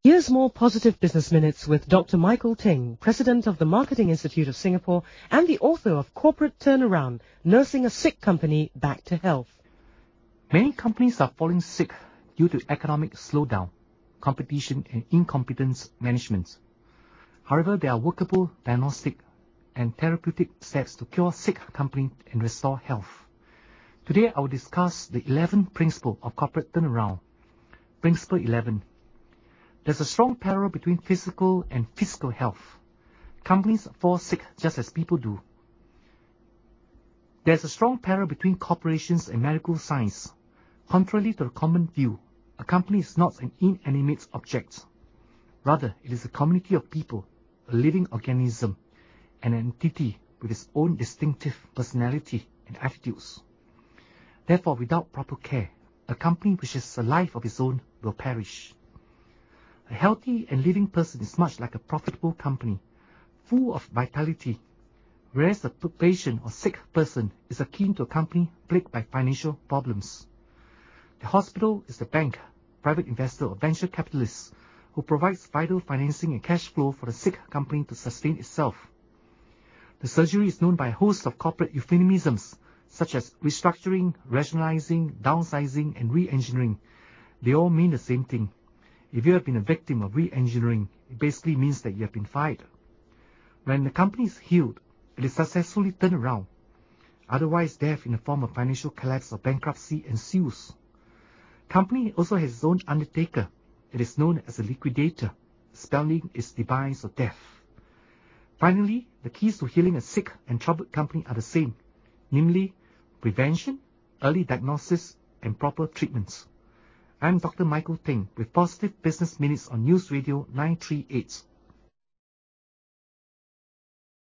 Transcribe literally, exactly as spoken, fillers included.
Here's more Positive Business Minutes with Doctor Michael Ting, President of the Marketing Institute of Singapore and the author of Corporate Turnaround, Nursing a Sick Company Back to Health. Many companies are falling sick due to economic slowdown, competition and incompetent management. However, there are workable diagnostic and therapeutic steps to cure sick company and restore health. Today I will discuss the eleventh principle of corporate turnaround. Principle eleven. There's a strong parallel between physical and fiscal health. Companies fall sick just as people do. There's a strong parallel between corporations and medical science. Contrary to the common view, a company is not an inanimate object. Rather, it is a community of people, a living organism, an entity with its own distinctive personality and attitudes. Therefore, without proper care, a company which has a life of its own will perish. A healthy and living person is much like a profitable company, full of vitality, whereas a patient or sick person is akin to a company plagued by financial problems. The hospital is the bank, private investor or venture capitalist who provides vital financing and cash flow for the sick company to sustain itself. The surgery is known by a host of corporate euphemisms such as restructuring, rationalizing, downsizing, and re-engineering. They all mean the same thing. If you have been a victim of re-engineering, it basically means that you have been fired. When the company is healed, it is successfully turned around. Otherwise, death in the form of financial collapse or bankruptcy ensues. Company also has its own undertaker. It is known as a liquidator, spelling its demise or death. Finally, the keys to healing a sick and troubled company are the same, namely prevention, early diagnosis, and proper treatments. I'm Doctor Michael Ting with Positive Business Minutes on News Radio nine three eight.